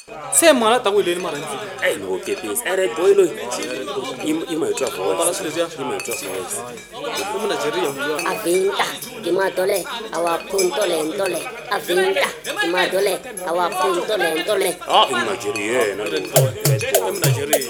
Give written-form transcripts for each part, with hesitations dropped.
Sema la taku ile mara nzi. Eh no ke please. Ere boy lo. Ima itwa for. Bala silezia. Ima itwa for. Kuma Nigeria huyo. Avinta, imadole, awapuntole ntole. Avinta, imadole, awapuntole ntole. Ah, in Nigeria, na In Nigeria.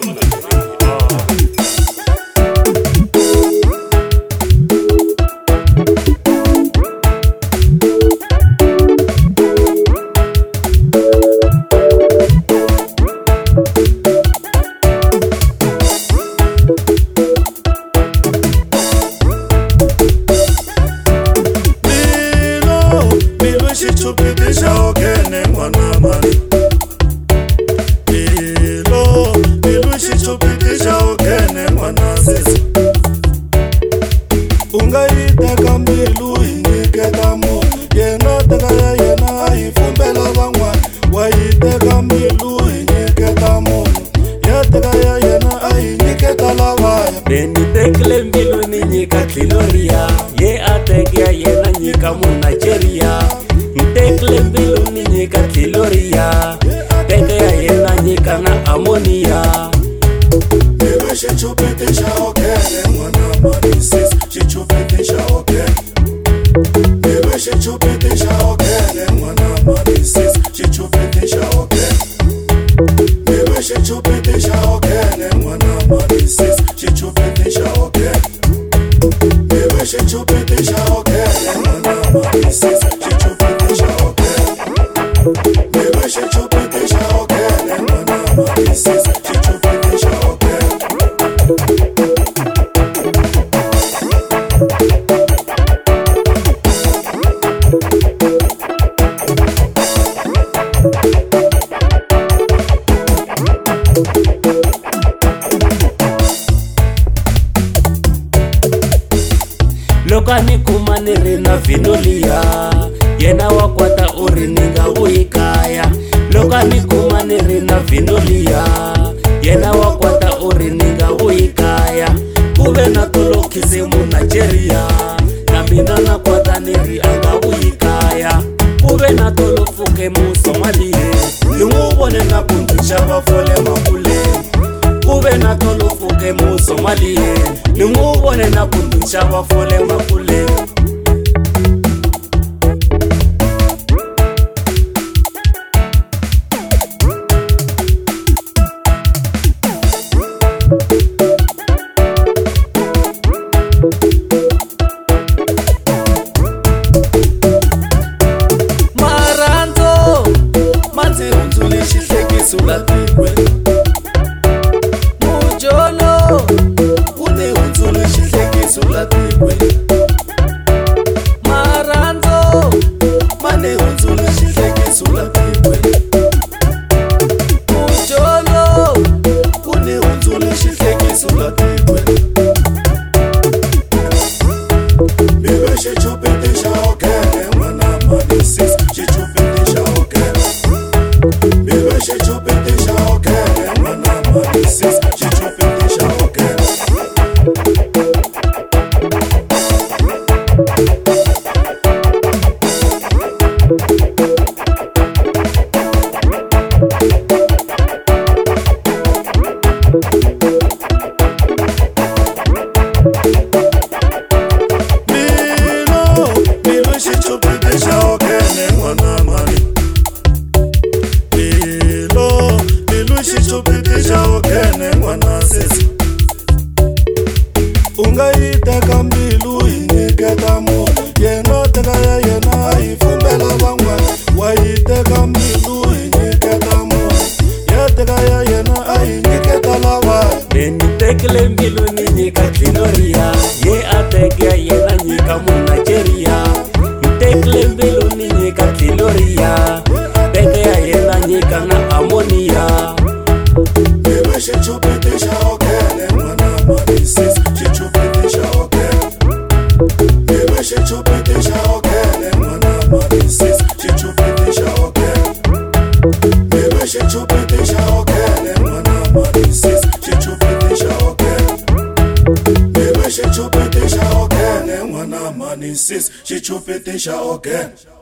Lokani kumanere na vinolia yena wakwata urininga uikaya. Lokani kumanere na vinolia yena wakwata urininga uikaya. Ube na tolokise mu Nigeria na mina na kwata niri anga uikaya. Ube na tolofuke mu Somalia yungubone na kundisha bafole makule. Ube na tolofuke mu Somalia yungubone na kundisha bafole makule. Maranzo manzi unzule shihlekiso la tikwe. Mujolo une unzule shihlekiso la tikwe. Maranzo mane unzule shihlekiso la tikwe. Mujolo une unzule shihlekiso la tikwe. Bebe she chopete sha okene mwana manisis she chopete sha okene. Bebe she chopete sha okene mwana manisis she chopete sha okene. Milo she chopete sha okene mwana mani. Milo she chopete sha okene mwana sesi. Ungaita kambilu iniketa mu yeno teka ya yena ifumbela bangwa. Waite kambilu iniketa mu yeteka ya yena iniketa lawa. Beni tekele mbilu ninyika Gloria ye ategia yena nyika mu Nigeria. Tekele mbilu ninyika Gloria tekea yena nyika na Ammonia. Bebe she chopete sha okene mwana manisis she chopete sha okene. Bebe she chopete sha okene mwana manisis she chopete sha okene. Bebe she chopete sha okene mwana manisis she chopete sha okene. Bebe she chopete sha okene mwana manisis she chopete sha okene.